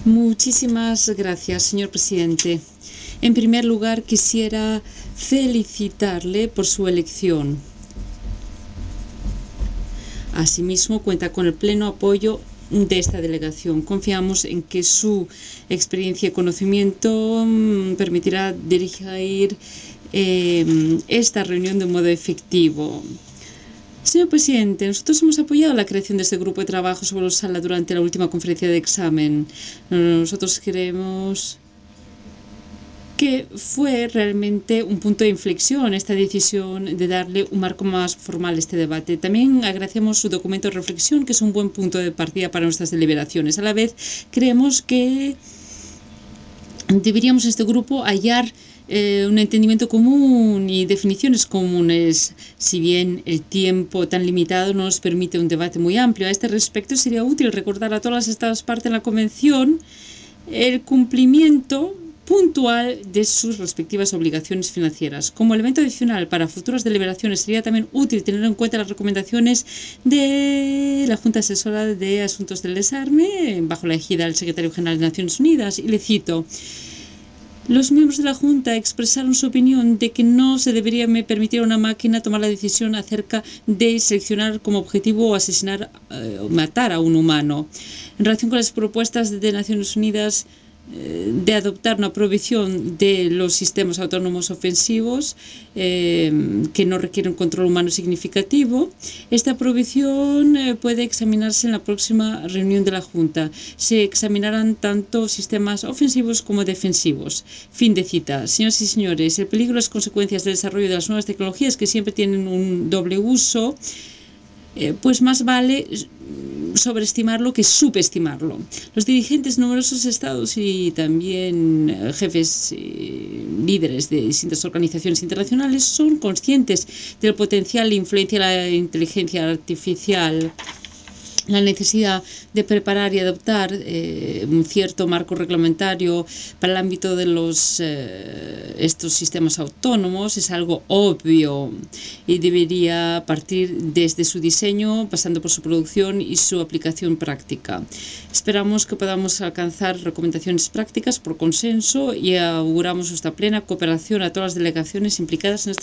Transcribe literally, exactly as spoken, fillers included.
Muchísimas gracias, señor presidente. En primer lugar, quisiera felicitarle por su elección. Asimismo, cuenta con el pleno apoyo de esta delegación. Confiamos en que su experiencia y conocimiento permitirá dirigir eh, esta reunión de un modo efectivo. Señor presidente, nosotros hemos apoyado la creación de este grupo de trabajo sobre la sala durante la última conferencia de examen. Nosotros creemos que fue realmente un punto de inflexión esta decisión de darle un marco más formal a este debate. También agradecemos su documento de reflexión, que es un buen punto de partida para nuestras deliberaciones. A la vez, creemos que deberíamos en este grupo hallar eh, un entendimiento común y definiciones comunes. Si bien el tiempo tan limitado no nos permite un debate muy amplio a este respecto, sería útil recordar a todas las estados partes en la Convención el cumplimiento puntual de sus respectivas obligaciones financieras. Como elemento adicional para futuras deliberaciones, sería también útil tener en cuenta las recomendaciones de la Junta Asesora de Asuntos del Desarme, bajo la égida del Secretario General de Naciones Unidas, y le cito: los miembros de la Junta expresaron su opinión de que no se debería permitir a una máquina tomar la decisión acerca de seleccionar como objetivo o asesinar eh, o matar a un humano. En relación con las propuestas de Naciones Unidas de adoptar una prohibición de los sistemas autónomos ofensivos eh, que no requieren control humano significativo, esta prohibición eh, puede examinarse en la próxima reunión de la Junta. Se examinarán tanto sistemas ofensivos como defensivos. Fin de cita. Señoras y señores, el peligro y las consecuencias del desarrollo de las nuevas tecnologías, que siempre tienen un doble uso, eh, pues más vale sobreestimarlo que subestimarlo. Los dirigentes de numerosos estados y también eh, jefes eh, líderes de distintas organizaciones internacionales son conscientes del potencial de influencia de la inteligencia artificial, la necesidad de preparar y adoptar eh, un cierto marco reglamentario para el ámbito de los eh, estos sistemas autónomos es algo obvio y debería partir desde su diseño, pasando por su producción y su aplicación práctica. Esperamos que podamos alcanzar recomendaciones prácticas por consenso y auguramos nuestra plena cooperación a todas las delegaciones implicadas en este